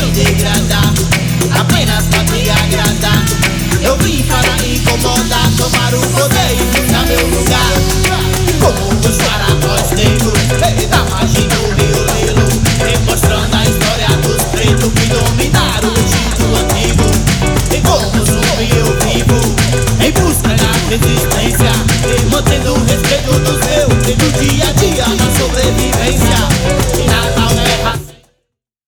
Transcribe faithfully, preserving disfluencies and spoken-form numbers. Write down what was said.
me degradar, apenas pra te agradar. Eu vim para incomodar, tomar o poder.